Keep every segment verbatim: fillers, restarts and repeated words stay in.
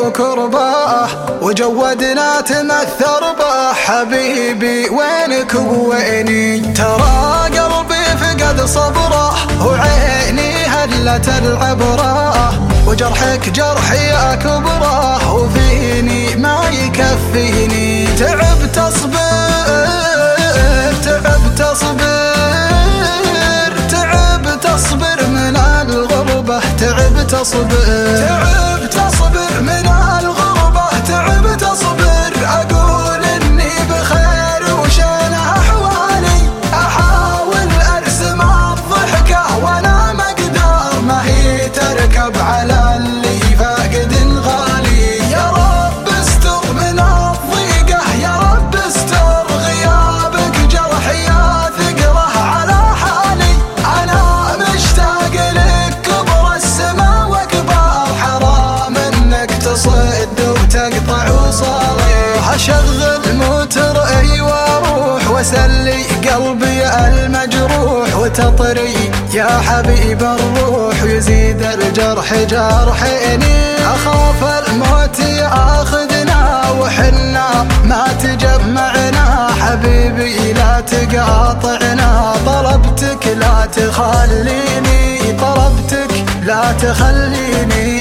وكرباه وجودنا تمثر به. حبيبي وينك وويني؟ ترى قلبي فقد صبره وعيني هلت العبره، وجرحك جرحي أكبره وفيني ما يكفيني. تعبت أصبر تعبت أصبر تعبت أصبر من الغربة، تعبت أصبر تعبت أصبر من الغربة، تعبت أصبر أقول إني بخير وشان أحوالي، أحاول أرسم الضحكة وأنا مقدار ما هي تركب على اللي فاقد غالي. يا رب استر من الضيقة، يا رب استر غيابك جرحي ثقله على حالي. أنا مشتاق لك كبر السما وكبار، حرام إنك تصد وتقطع وصالي. أشغل موتري واروح واسلي قلبي المجروح، وتطري يا حبيب الروح ويزيد الجرح جرحيني. أخاف الموت ياخذنا وحنا ما تجمعنا، حبيبي لا تقاطعنا، طلبتك لا تخليني، طلبتك لا تخليني.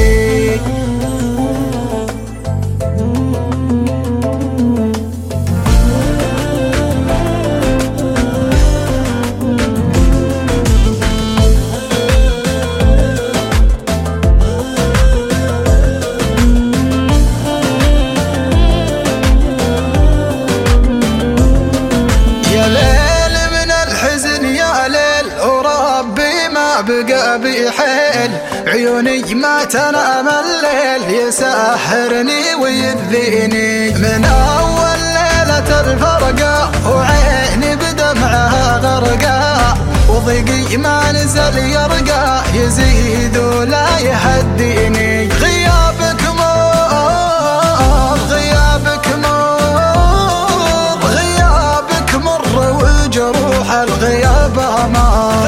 بقى بحيل عيوني ما تنام الليل، يسهرني ويذيني من أول ليلة الفرقة، وعيني بدمعها غرقا، وضيقي ما نزل يرقى، يزيد ولا يهديني. غيابك مر غيابك مر غيابك مر وجروح الغياب أمر،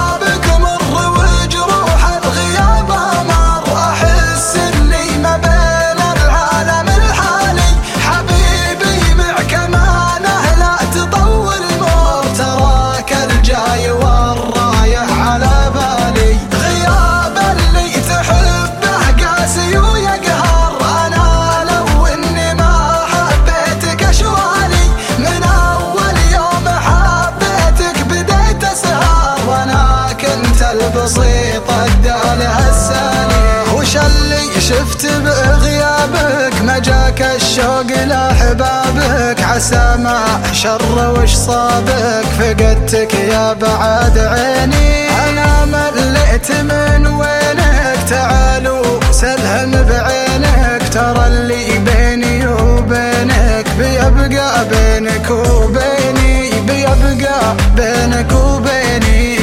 البسيطة الدالة السالي. وش اللي شفت بغيابك؟ ما جاك الشوق لأحبابك، عسى ما شر وش صابك، فقدتك يا بعد عيني. أنا مليت من وينك، تعالوا سلهم بعينك، ترى اللي بيني وبينك بيبقى بينك وبيني، بيبقى بينك وبيني.